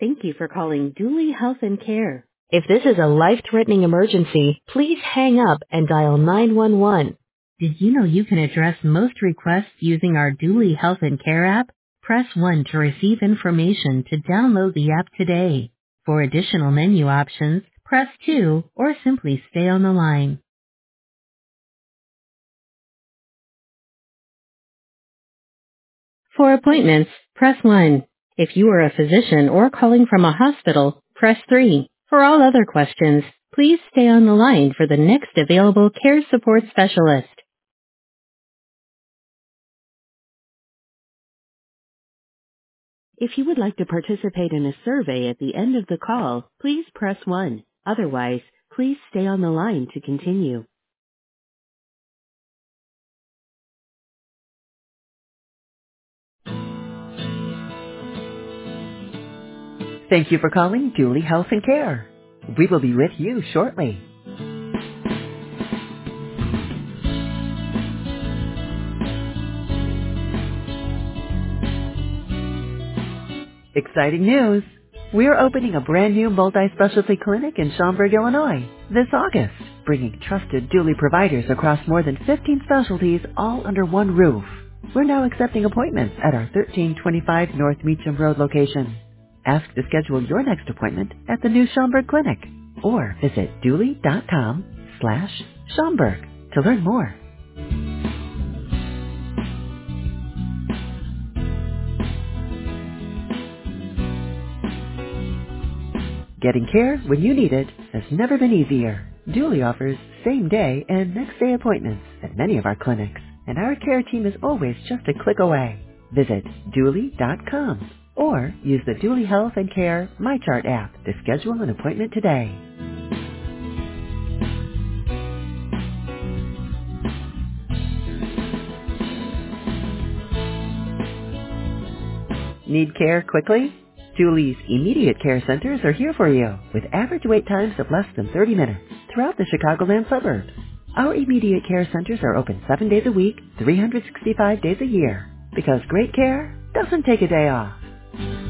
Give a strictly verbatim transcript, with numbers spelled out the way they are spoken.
Thank you for calling Dooley Health and Care. If this is a life-threatening emergency, please hang up and dial nine one one. Did you know you can address most requests using our Dooley Health and Care app? Press one to receive information to download the app today. For additional menu options, press two or simply stay on the line. For appointments, press one. If you are a physician or calling from a hospital, press three. For all other questions, please stay on the line for the next available care support specialist. If you would like to participate in a survey at the end of the call, please press one. Otherwise, please stay on the line to continue. Thank you for calling Dooley Health and Care. We will be with you shortly. Exciting news! We're opening a brand new multi-specialty clinic in Schaumburg, Illinois this August, bringing trusted Dooley providers across more than fifteen specialties all under one roof. We're now accepting appointments at our thirteen twenty-five North Meacham Road location. Ask to schedule your next appointment at the new Schaumburg Clinic or visit dooley.com slash Schaumburg to learn more. Getting care when you need it has never been easier. Dooley offers same-day and next-day appointments at many of our clinics, and our care team is always just a click away. Visit dooley dot com or use the Dooley Health and Care MyChart app to schedule an appointment today. Need care quickly? Dooley's immediate care centers are here for you with average wait times of less than thirty minutes throughout the Chicagoland suburbs. Our immediate care centers are open seven days a week, three hundred sixty-five days a year because great care doesn't take a day off.